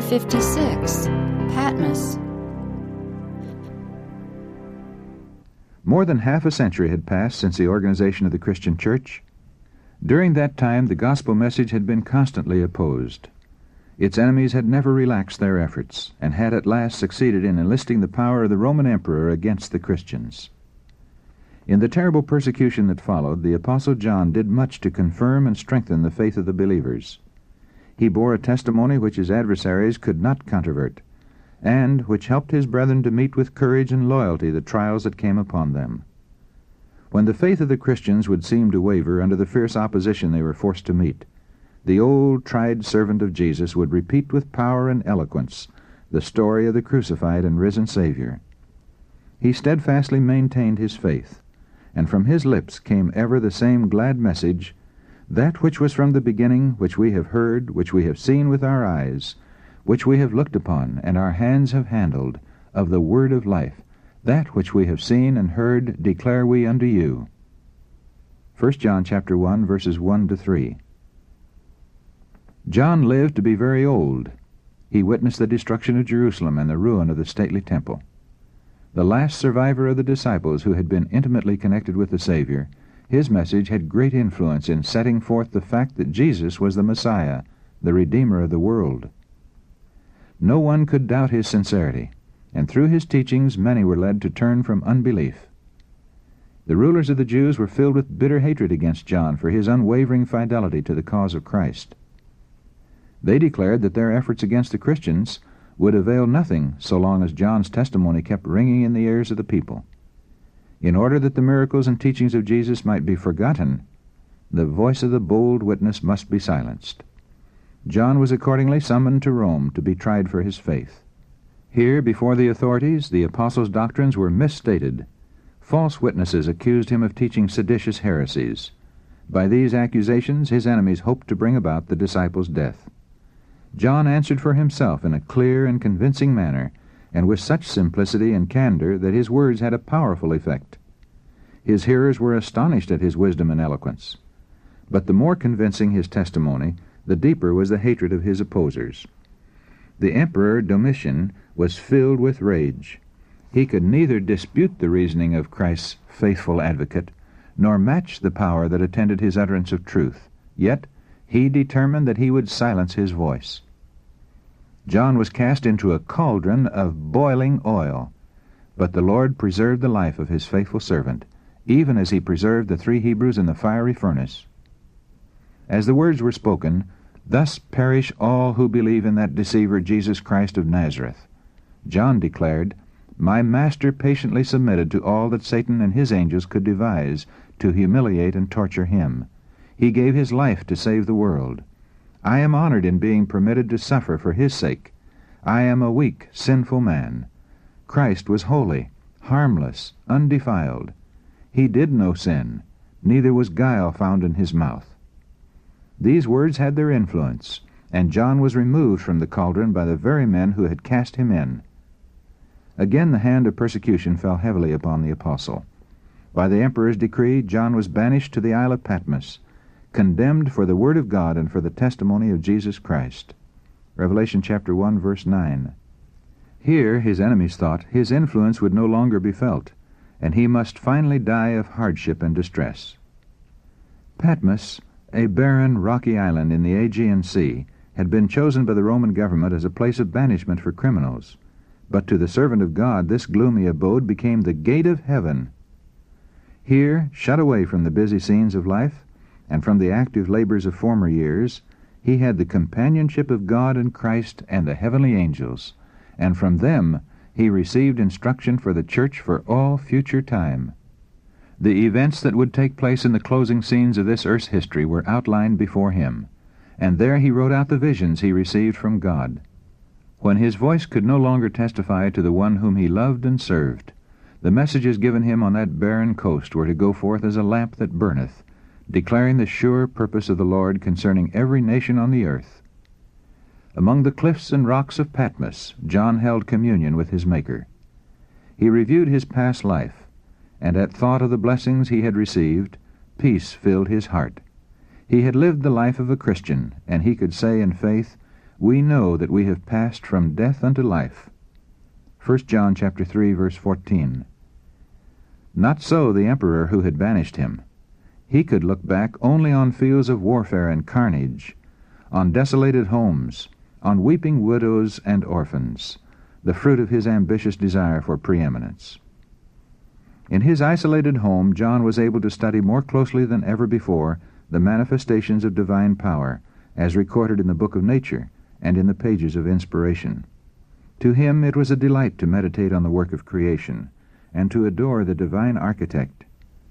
56. Patmos. More than half a century had passed since the organization of the Christian Church. During that time, the gospel message had been constantly opposed. Its enemies had never relaxed their efforts, and had at last succeeded in enlisting the power of the Roman Emperor against the Christians. In the terrible persecution that followed, the Apostle John did much to confirm and strengthen the faith of the believers. He bore a testimony which his adversaries could not controvert, and which helped his brethren to meet with courage and loyalty the trials that came upon them. When the faith of the Christians would seem to waver under the fierce opposition they were forced to meet, the old tried servant of Jesus would repeat with power and eloquence the story of the crucified and risen Savior. He steadfastly maintained his faith, and from his lips came ever the same glad message, that which was from the beginning, which we have heard, which we have seen with our eyes, which we have looked upon, and our hands have handled, of the word of life. That which we have seen and heard declare we unto you. 1 John chapter 1, verses 1 to 3. John lived to be very old. He witnessed the destruction of Jerusalem and the ruin of the stately temple. The last survivor of the disciples who had been intimately connected with the Savior, his message had great influence in setting forth the fact that Jesus was the Messiah, the Redeemer of the world. No one could doubt his sincerity, and through his teachings many were led to turn from unbelief. The rulers of the Jews were filled with bitter hatred against John for his unwavering fidelity to the cause of Christ. They declared that their efforts against the Christians would avail nothing so long as John's testimony kept ringing in the ears of the people. In order that the miracles and teachings of Jesus might be forgotten, the voice of the bold witness must be silenced. John was accordingly summoned to Rome to be tried for his faith. Here, before the authorities, the apostles' doctrines were misstated. False witnesses accused him of teaching seditious heresies. By these accusations, his enemies hoped to bring about the disciples' death. John answered for himself in a clear and convincing manner, and with such simplicity and candor that his words had a powerful effect. His hearers were astonished at his wisdom and eloquence. But the more convincing his testimony, the deeper was the hatred of his opposers. The Emperor Domitian was filled with rage. He could neither dispute the reasoning of Christ's faithful advocate, nor match the power that attended his utterance of truth. Yet he determined that he would silence his voice. John was cast into a cauldron of boiling oil, but the Lord preserved the life of his faithful servant, even as he preserved the 3 Hebrews in the fiery furnace. As the words were spoken, "Thus perish all who believe in that deceiver Jesus Christ of Nazareth," John declared, "My Master patiently submitted to all that Satan and his angels could devise to humiliate and torture him. He gave his life to save the world. I am honored in being permitted to suffer for his sake. I am a weak, sinful man. Christ was holy, harmless, undefiled. He did no sin, neither was guile found in his mouth." These words had their influence, and John was removed from the cauldron by the very men who had cast him in. Again the hand of persecution fell heavily upon the apostle. By the emperor's decree, John was banished to the Isle of Patmos, condemned for the word of God and for the testimony of Jesus Christ. Revelation chapter 1, verse 9. Here, his enemies thought, his influence would no longer be felt, and he must finally die of hardship and distress. Patmos, a barren, rocky island in the Aegean Sea, had been chosen by the Roman government as a place of banishment for criminals. But to the servant of God, this gloomy abode became the gate of heaven. Here, shut away from the busy scenes of life, and from the active labors of former years, he had the companionship of God and Christ and the heavenly angels, and from them he received instruction for the church for all future time. The events that would take place in the closing scenes of this earth's history were outlined before him, and there he wrote out the visions he received from God. When his voice could no longer testify to the one whom he loved and served, the messages given him on that barren coast were to go forth as a lamp that burneth, declaring the sure purpose of the Lord concerning every nation on the earth. Among the cliffs and rocks of Patmos, John held communion with his Maker. He reviewed his past life, and at thought of the blessings he had received, peace filled his heart. He had lived the life of a Christian, and he could say in faith, we know that we have passed from death unto life. 1 John chapter 3, verse 14. Not so the emperor who had banished him. He could look back only on fields of warfare and carnage, on desolated homes, on weeping widows and orphans, the fruit of his ambitious desire for preeminence. In his isolated home, John was able to study more closely than ever before the manifestations of divine power, as recorded in the book of nature and in the pages of inspiration. To him it was a delight to meditate on the work of creation, and to adore the divine architect.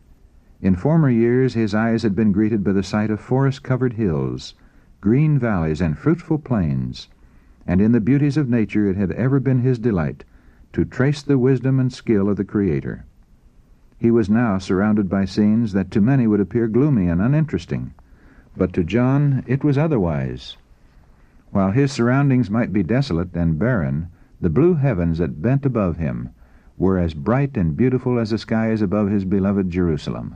In former years his eyes had been greeted by the sight of forest-covered hills, green valleys, and fruitful plains, and in the beauties of nature it had ever been his delight to trace the wisdom and skill of the Creator. He was now surrounded by scenes that to many would appear gloomy and uninteresting, but to John it was otherwise. While his surroundings might be desolate and barren, the blue heavens that bent above him were as bright and beautiful as the skies above his beloved Jerusalem.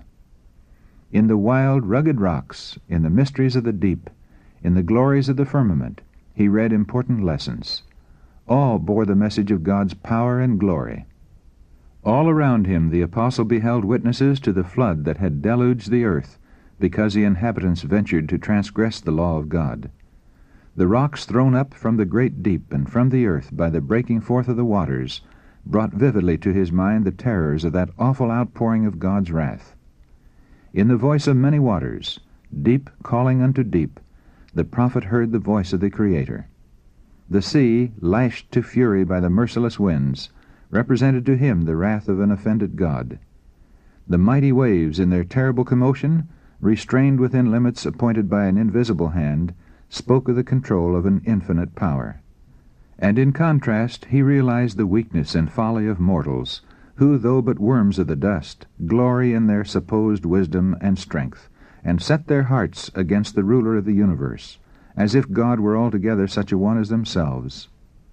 In the wild, rugged rocks, in the mysteries of the deep, in the glories of the firmament, he read important lessons. All bore the message of God's power and glory. All around him the apostle beheld witnesses to the flood that had deluged the earth, because the inhabitants ventured to transgress the law of God. The rocks thrown up from the great deep and from the earth by the breaking forth of the waters brought vividly to his mind the terrors of that awful outpouring of God's wrath. In the voice of many waters, deep calling unto deep, the prophet heard the voice of the Creator. The sea, lashed to fury by the merciless winds, represented to him the wrath of an offended God. The mighty waves, in their terrible commotion, restrained within limits appointed by an invisible hand, spoke of the control of an infinite power. And in contrast he realized the weakness and folly of mortals, who, though but worms of the dust, glory in their supposed wisdom and strength, and set their hearts against the ruler of the universe, as if God were altogether such a one as themselves.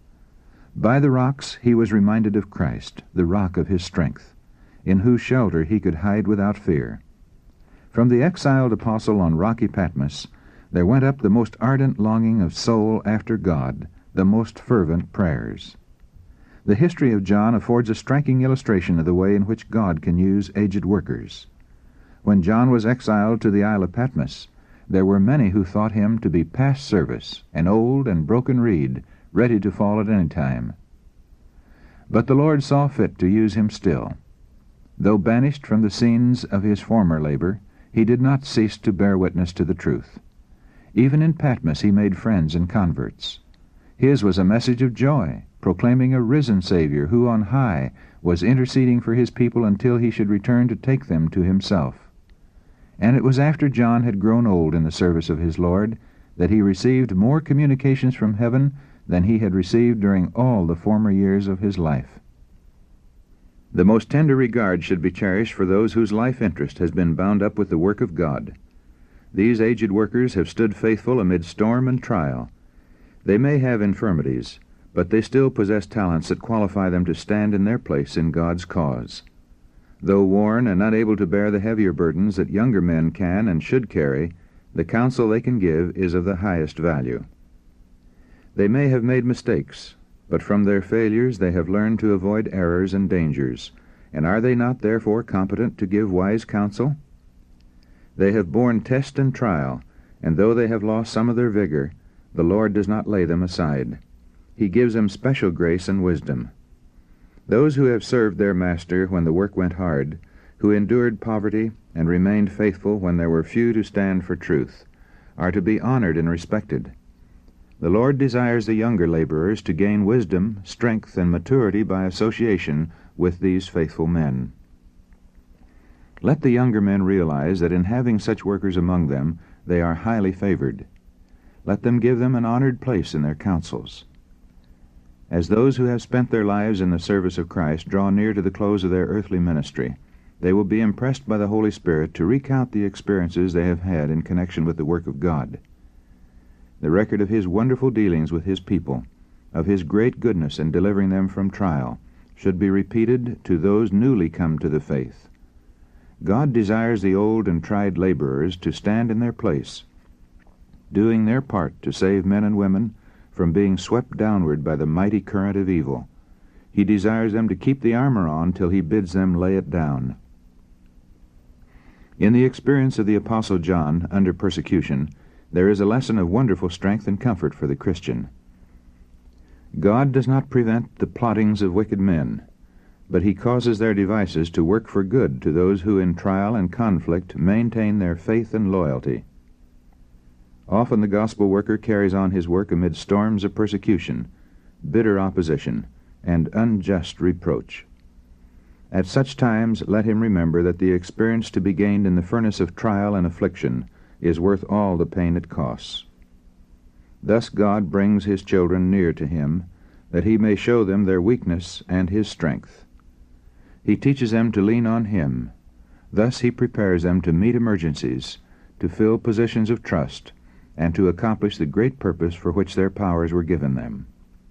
By the rocks he was reminded of Christ, the rock of his strength, in whose shelter he could hide without fear. From the exiled apostle on rocky Patmos there went up the most ardent longing of soul after God, the most fervent prayers. The history of John affords a striking illustration of the way in which God can use aged workers. When John was exiled to the Isle of Patmos, there were many who thought him to be past service, an old and broken reed, ready to fall at any time. But the Lord saw fit to use him still. Though banished from the scenes of his former labor, he did not cease to bear witness to the truth. Even in Patmos he made friends and converts. His was a message of joy, proclaiming a risen Savior who on high was interceding for his people until he should return to take them to himself. And it was after John had grown old in the service of his Lord that he received more communications from heaven than he had received during all the former years of his life. The most tender regard should be cherished for those whose life interest has been bound up with the work of God. These aged workers have stood faithful amid storm and trial. They may have infirmities, but they still possess talents that qualify them to stand in their place in God's cause. Though worn and unable to bear the heavier burdens that younger men can and should carry, the counsel they can give is of the highest value. They may have made mistakes, but from their failures they have learned to avoid errors and dangers, and are they not therefore competent to give wise counsel? They have borne test and trial, and though they have lost some of their vigor, the Lord does not lay them aside. He gives them special grace and wisdom. Those who have served their master when the work went hard, who endured poverty and remained faithful when there were few to stand for truth, are to be honored and respected. The Lord desires the younger laborers to gain wisdom, strength, and maturity by association with these faithful men. Let the younger men realize that in having such workers among them, they are highly favored. Let them give them an honored place in their councils. As those who have spent their lives in the service of Christ draw near to the close of their earthly ministry, they will be impressed by the Holy Spirit to recount the experiences they have had in connection with the work of God. The record of His wonderful dealings with His people, of His great goodness in delivering them from trial, should be repeated to those newly come to the faith. God desires the old and tried laborers to stand in their place, doing their part to save men and women from being swept downward by the mighty current of evil. He desires them to keep the armor on till he bids them lay it down. In the experience of the Apostle John under persecution, there is a lesson of wonderful strength and comfort for the Christian. God does not prevent the plottings of wicked men, but he causes their devices to work for good to those who in trial and conflict maintain their faith and loyalty. Often the gospel worker carries on his work amid storms of persecution, bitter opposition, and unjust reproach. At such times let him remember that the experience to be gained in the furnace of trial and affliction is worth all the pain it costs. Thus God brings his children near to him, that he may show them their weakness and his strength. He teaches them to lean on him. Thus he prepares them to meet emergencies, to fill positions of trust, and to accomplish the great purpose for which their powers were given them.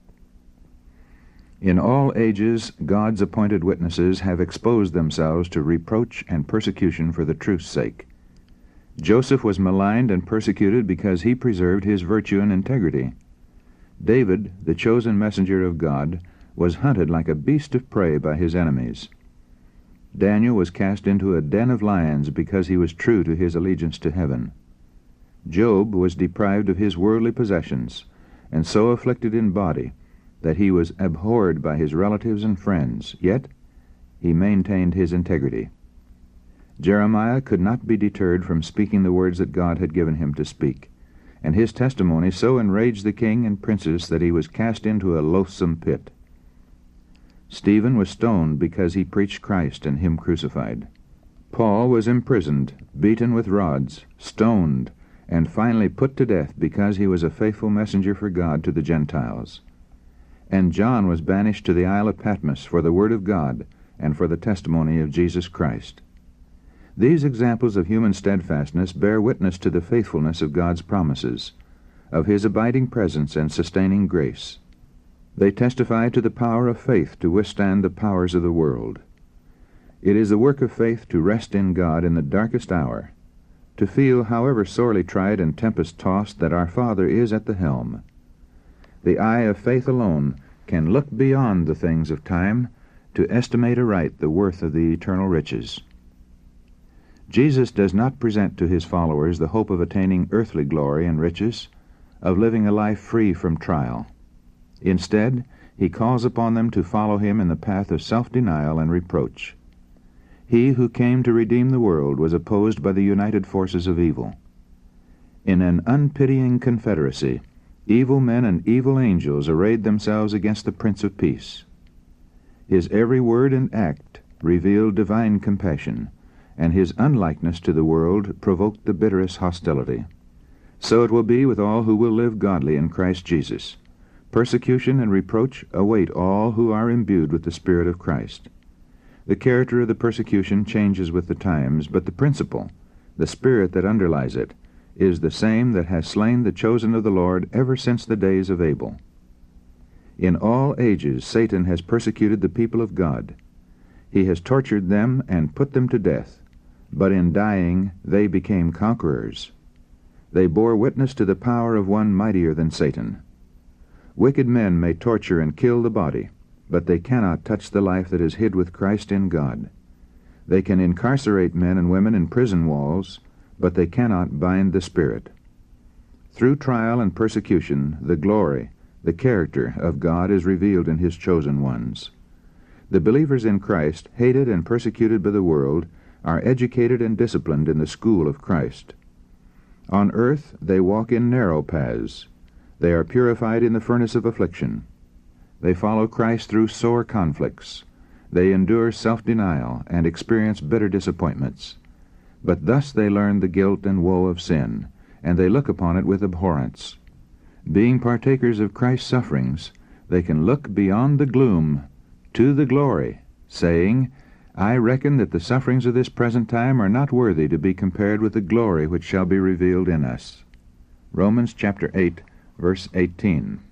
In all ages, God's appointed witnesses have exposed themselves to reproach and persecution for the truth's sake. Joseph was maligned and persecuted because he preserved his virtue and integrity. David, the chosen messenger of God, was hunted like a beast of prey by his enemies. Daniel was cast into a den of lions because he was true to his allegiance to heaven. Job was deprived of his worldly possessions, and so afflicted in body that he was abhorred by his relatives and friends, yet he maintained his integrity. Jeremiah could not be deterred from speaking the words that God had given him to speak, and his testimony so enraged the king and princes that he was cast into a loathsome pit. Stephen was stoned because he preached Christ and him crucified. Paul was imprisoned, beaten with rods, stoned, and finally put to death because he was a faithful messenger for God to the Gentiles. And John was banished to the Isle of Patmos for the word of God and for the testimony of Jesus Christ. These examples of human steadfastness bear witness to the faithfulness of God's promises, of his abiding presence and sustaining grace. They testify to the power of faith to withstand the powers of the world. It is the work of faith to rest in God in the darkest hour, to feel, however sorely tried and tempest-tossed, that our Father is at the helm. The eye of faith alone can look beyond the things of time to estimate aright the worth of the eternal riches. Jesus does not present to his followers the hope of attaining earthly glory and riches, of living a life free from trial. Instead, he calls upon them to follow him in the path of self-denial and reproach. He who came to redeem the world was opposed by the united forces of evil. In an unpitying confederacy, evil men and evil angels arrayed themselves against the Prince of Peace. His every word and act revealed divine compassion, and his unlikeness to the world provoked the bitterest hostility. So it will be with all who will live godly in Christ Jesus. Persecution and reproach await all who are imbued with the Spirit of Christ. The character of the persecution changes with the times, but the principle, the spirit that underlies it, is the same that has slain the chosen of the Lord ever since the days of Abel. In all ages Satan has persecuted the people of God. He has tortured them and put them to death, but in dying they became conquerors. They bore witness to the power of one mightier than Satan. Wicked men may torture and kill the body, but they cannot touch the life that is hid with Christ in God. They can incarcerate men and women in prison walls, but they cannot bind the spirit. Through trial and persecution, the glory, the character of God is revealed in his chosen ones. The believers in Christ, hated and persecuted by the world, are educated and disciplined in the school of Christ. On earth they walk in narrow paths. They are purified in the furnace of affliction. They follow Christ through sore conflicts. They endure self-denial and experience bitter disappointments. But thus they learn the guilt and woe of sin, and they look upon it with abhorrence. Being partakers of Christ's sufferings, they can look beyond the gloom to the glory, saying, I reckon that the sufferings of this present time are not worthy to be compared with the glory which shall be revealed in us. Romans chapter 8, verse 18.